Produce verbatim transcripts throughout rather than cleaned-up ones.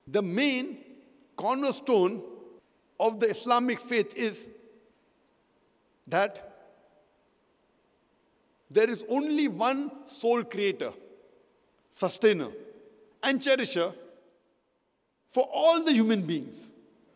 The main cornerstone of the Islamic faith is that there is only one sole creator, sustainer, and cherisher for all the human beings.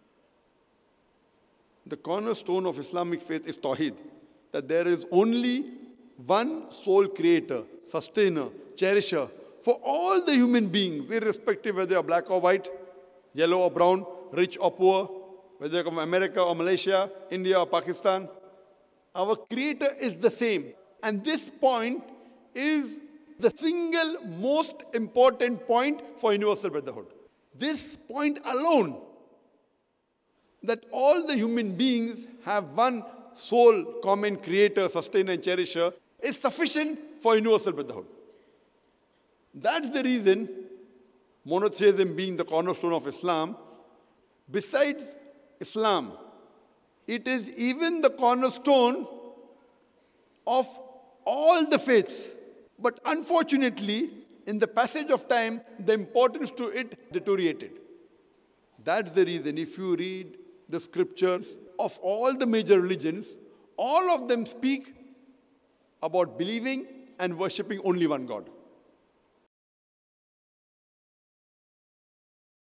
The cornerstone of Islamic faith is Tawheed, that there is only one sole creator, sustainer, cherisher for all the human beings, irrespective whether they are black or white, yellow or brown, rich or poor, whether they come from America or Malaysia, India or Pakistan. Our creator is the same. And this point is the single most important point for universal brotherhood. This point alone, that all the human beings have one sole common creator, sustainer and cherisher, is sufficient for universal brotherhood. That's the reason monotheism being the cornerstone of Islam, besides Islam, it is even the cornerstone of all the faiths. But unfortunately, in the passage of time, the importance to it deteriorated. That's the reason if you read the scriptures of all the major religions, all of them speak about believing and worshipping only one God.